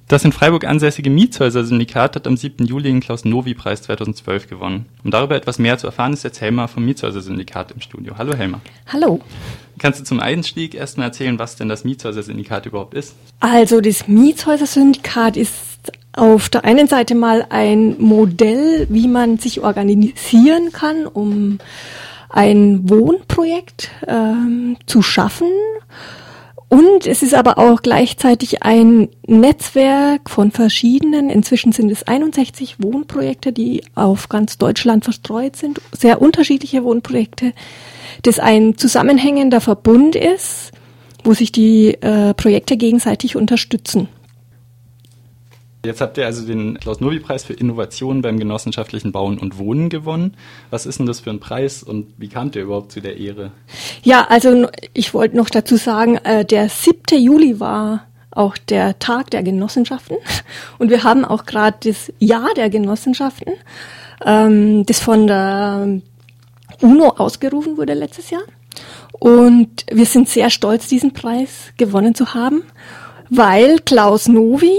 Das in Freiburg ansässige Mietshäuser-Syndikat hat am 7. Juli den Klaus-Nowy-Preis 2012 gewonnen. Um darüber etwas mehr zu erfahren, ist jetzt Helma vom Mietshäuser-Syndikat im Studio. Hallo Helma. Hallo. Kannst du zum Einstieg erstmal erzählen, was denn das Mietshäuser-Syndikat überhaupt ist? Also das Mietshäuser-Syndikat ist auf der einen Seite mal ein Modell, wie man sich organisieren kann, um ein Wohnprojekt zu schaffen. Und es ist aber auch gleichzeitig ein Netzwerk von verschiedenen, inzwischen sind es 61 Wohnprojekte, die auf ganz Deutschland verstreut sind, sehr unterschiedliche Wohnprojekte, das ein zusammenhängender Verbund ist, wo sich die Projekte gegenseitig unterstützen. Jetzt habt ihr also den Klaus-Nowy-Preis für Innovation beim genossenschaftlichen Bauen und Wohnen gewonnen. Was ist denn das für ein Preis und wie kamt ihr überhaupt zu der Ehre? Ja, also ich wollte noch dazu sagen, der 7. Juli war auch der Tag der Genossenschaften und wir haben auch gerade das Jahr der Genossenschaften, das von der UNO ausgerufen wurde letztes Jahr. Und wir sind sehr stolz, diesen Preis gewonnen zu haben, weil Klaus Nowy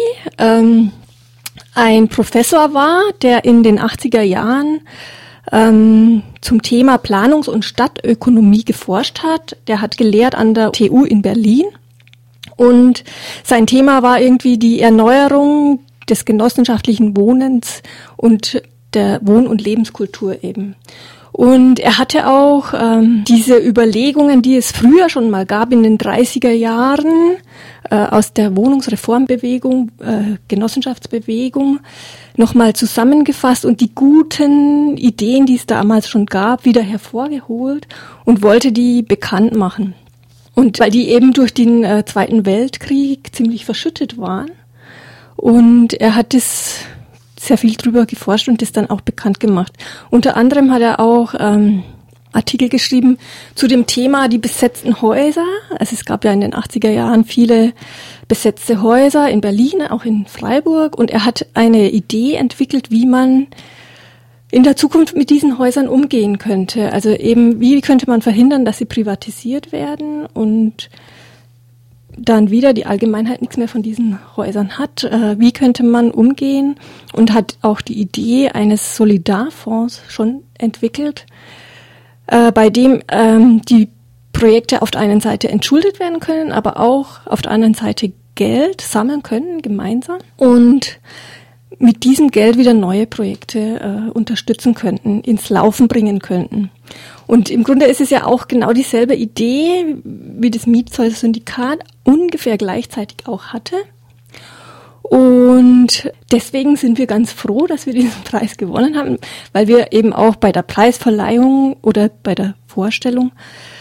ein Professor war, der in den 80er Jahren zum Thema Planungs- und Stadtökonomie geforscht hat. Der hat gelehrt an der TU in Berlin und sein Thema war irgendwie die Erneuerung des genossenschaftlichen Wohnens und der Wohn- und Lebenskultur eben. Und er hatte auch diese Überlegungen, die es früher schon mal gab in den 30er Jahren aus der Wohnungsreformbewegung, Genossenschaftsbewegung, nochmal zusammengefasst und die guten Ideen, die es damals schon gab, wieder hervorgeholt und wollte die bekannt machen. Und weil die eben durch den Zweiten Weltkrieg ziemlich verschüttet waren. Und er hat das sehr viel drüber geforscht und das dann auch bekannt gemacht. Unter anderem hat er auch Artikel geschrieben zu dem Thema die besetzten Häuser. Also es gab ja in den 80er Jahren viele besetzte Häuser in Berlin, auch in Freiburg. Und er hat eine Idee entwickelt, wie man in der Zukunft mit diesen Häusern umgehen könnte. Also eben, wie könnte man verhindern, dass sie privatisiert werden und dann wieder die Allgemeinheit nichts mehr von diesen Häusern hat. Wie könnte man umgehen? Und hat auch die Idee eines Solidarfonds schon entwickelt, bei dem die Projekte auf der einen Seite entschuldet werden können, aber auch auf der anderen Seite Geld sammeln können, gemeinsam. Und mit diesem Geld wieder neue Projekte unterstützen könnten, ins Laufen bringen könnten. Und im Grunde ist es ja auch genau dieselbe Idee, wie das Mietshäuser-Syndikat ungefähr gleichzeitig auch hatte. Und deswegen sind wir ganz froh, dass wir diesen Preis gewonnen haben, weil wir eben auch bei der Preisverleihung oder bei der Vorstellung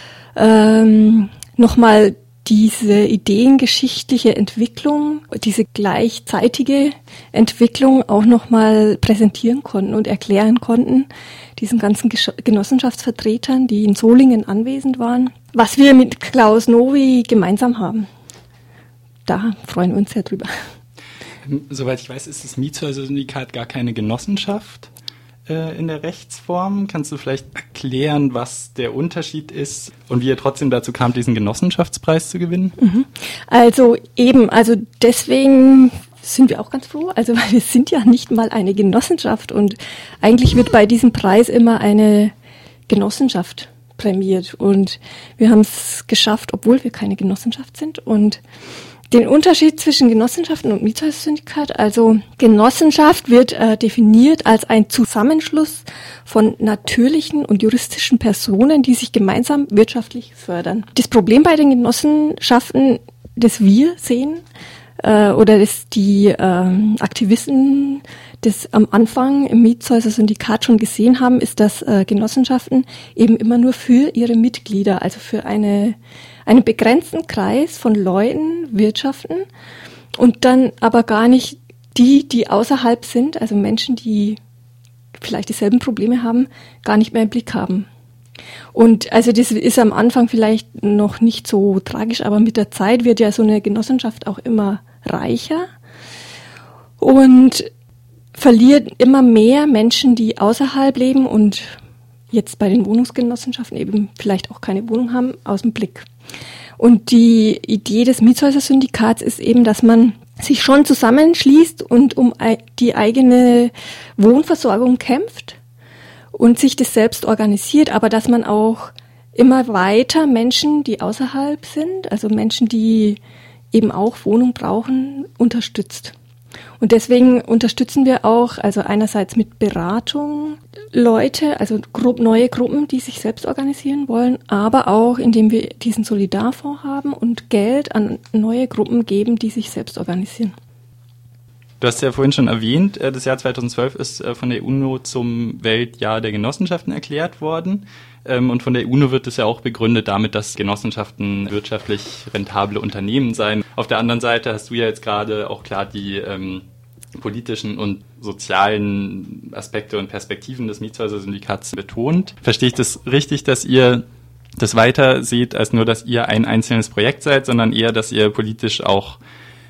nochmal diese ideengeschichtliche Entwicklung, diese gleichzeitige Entwicklung auch nochmal präsentieren konnten und erklären konnten, diesen ganzen Genossenschaftsvertretern, die in Solingen anwesend waren, was wir mit Klaus Nowy gemeinsam haben. Da freuen wir uns sehr drüber. Soweit ich weiß, ist das Mietshäuser-Syndikat gar keine Genossenschaft in der Rechtsform. Kannst du vielleicht erklären, was der Unterschied ist und wie ihr trotzdem dazu kamt, diesen Genossenschaftspreis zu gewinnen? Also deswegen sind wir auch ganz froh, weil wir sind ja nicht mal eine Genossenschaft und eigentlich wird bei diesem Preis immer eine Genossenschaft prämiert und wir haben es geschafft, obwohl wir keine Genossenschaft sind. Und den Unterschied zwischen Genossenschaften und Mietshäuser-Syndikat, also Genossenschaft wird definiert als ein Zusammenschluss von natürlichen und juristischen Personen, die sich gemeinsam wirtschaftlich fördern. Das Problem bei den Genossenschaften, das wir sehen, oder das die Aktivisten das am Anfang im Mietshäuser-Syndikat schon gesehen haben, ist, dass Genossenschaften eben immer nur für ihre Mitglieder, also für einen begrenzten Kreis von Leuten wirtschaften und dann aber gar nicht die außerhalb sind, also Menschen, die vielleicht dieselben Probleme haben, gar nicht mehr im Blick haben. Und also das ist am Anfang vielleicht noch nicht so tragisch, aber mit der Zeit wird ja so eine Genossenschaft auch immer reicher und verliert immer mehr Menschen, die außerhalb leben und jetzt bei den Wohnungsgenossenschaften eben vielleicht auch keine Wohnung haben, aus dem Blick. Und die Idee des Mietshäuser-Syndikats ist eben, dass man sich schon zusammenschließt und um die eigene Wohnversorgung kämpft und sich das selbst organisiert, aber dass man auch immer weiter Menschen, die außerhalb sind, also Menschen, die eben auch Wohnung brauchen, unterstützt. Und deswegen unterstützen wir auch, also einerseits mit Beratung Leute, also neue Gruppen, die sich selbst organisieren wollen, aber auch indem wir diesen Solidarfonds haben und Geld an neue Gruppen geben, die sich selbst organisieren. Du hast ja vorhin schon erwähnt, das Jahr 2012 ist von der UNO zum Weltjahr der Genossenschaften erklärt worden. Und von der UNO wird es ja auch begründet damit, dass Genossenschaften wirtschaftlich rentable Unternehmen seien. Auf der anderen Seite hast du ja jetzt gerade auch klar die politischen und sozialen Aspekte und Perspektiven des Mietshäuser-Syndikats betont. Verstehe ich das richtig, dass ihr das weiter seht, als nur, dass ihr ein einzelnes Projekt seid, sondern eher, dass ihr politisch auch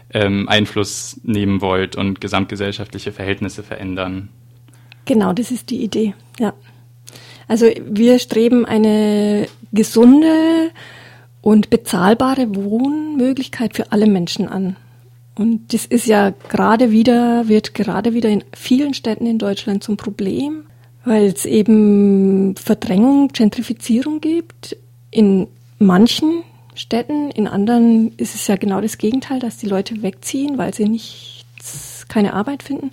Einfluss nehmen wollt und gesamtgesellschaftliche Verhältnisse verändern? Genau, das ist die Idee, ja. Also wir streben eine gesunde und bezahlbare Wohnmöglichkeit für alle Menschen an. Und das ist ja wird gerade wieder in vielen Städten in Deutschland zum Problem, weil es eben Verdrängung, Gentrifizierung gibt. In manchen Städten, in anderen ist es ja genau das Gegenteil, dass die Leute wegziehen, weil sie keine Arbeit finden.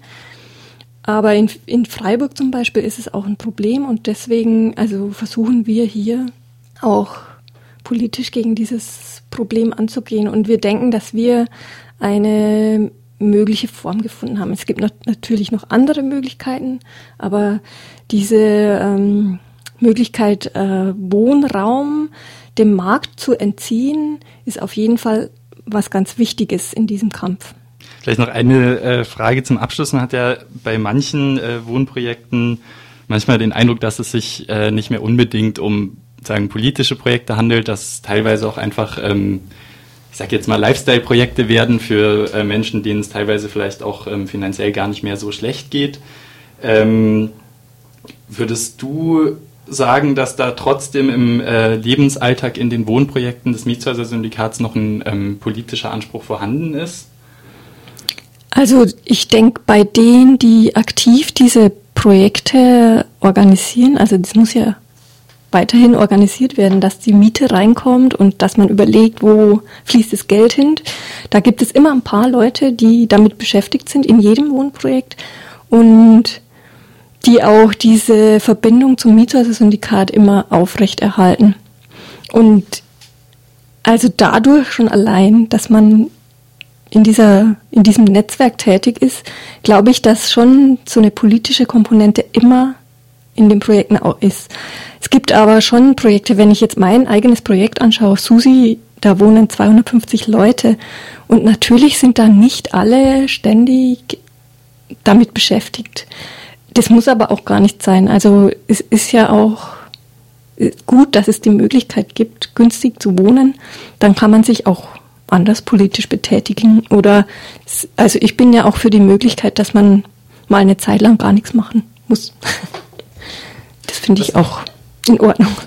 Aber in Freiburg zum Beispiel ist es auch ein Problem und deswegen versuchen wir hier auch politisch gegen dieses Problem anzugehen. Und wir denken, dass wir eine mögliche Form gefunden haben. Es gibt natürlich noch andere Möglichkeiten, aber diese Möglichkeit, Wohnraum dem Markt zu entziehen, ist auf jeden Fall was ganz Wichtiges in diesem Kampf. Vielleicht noch eine Frage zum Abschluss. Man hat ja bei manchen Wohnprojekten manchmal den Eindruck, dass es sich nicht mehr unbedingt um politische Projekte handelt, dass es teilweise auch einfach, ich sage jetzt mal, Lifestyle-Projekte werden für Menschen, denen es teilweise vielleicht auch finanziell gar nicht mehr so schlecht geht. Würdest du sagen, dass da trotzdem im Lebensalltag in den Wohnprojekten des Mietshäuser-Syndikats noch ein politischer Anspruch vorhanden ist? Also ich denke, bei denen, die aktiv diese Projekte organisieren, also das muss ja weiterhin organisiert werden, dass die Miete reinkommt und dass man überlegt, wo fließt das Geld hin. Da gibt es immer ein paar Leute, die damit beschäftigt sind in jedem Wohnprojekt und die auch diese Verbindung zum Mietshäuser-Syndikat immer aufrechterhalten. Und also dadurch schon allein, dass man in diesem Netzwerk tätig ist, glaube ich, dass schon so eine politische Komponente immer in den Projekten auch ist. Es gibt aber schon Projekte, wenn ich jetzt mein eigenes Projekt anschaue, Susi, da wohnen 250 Leute und natürlich sind da nicht alle ständig damit beschäftigt. Das muss aber auch gar nicht sein. Also es ist ja auch gut, dass es die Möglichkeit gibt, günstig zu wohnen. Dann kann man sich auch anders politisch betätigen oder, also ich bin ja auch für die Möglichkeit, dass man mal eine Zeit lang gar nichts machen muss. Das finde ich auch in Ordnung.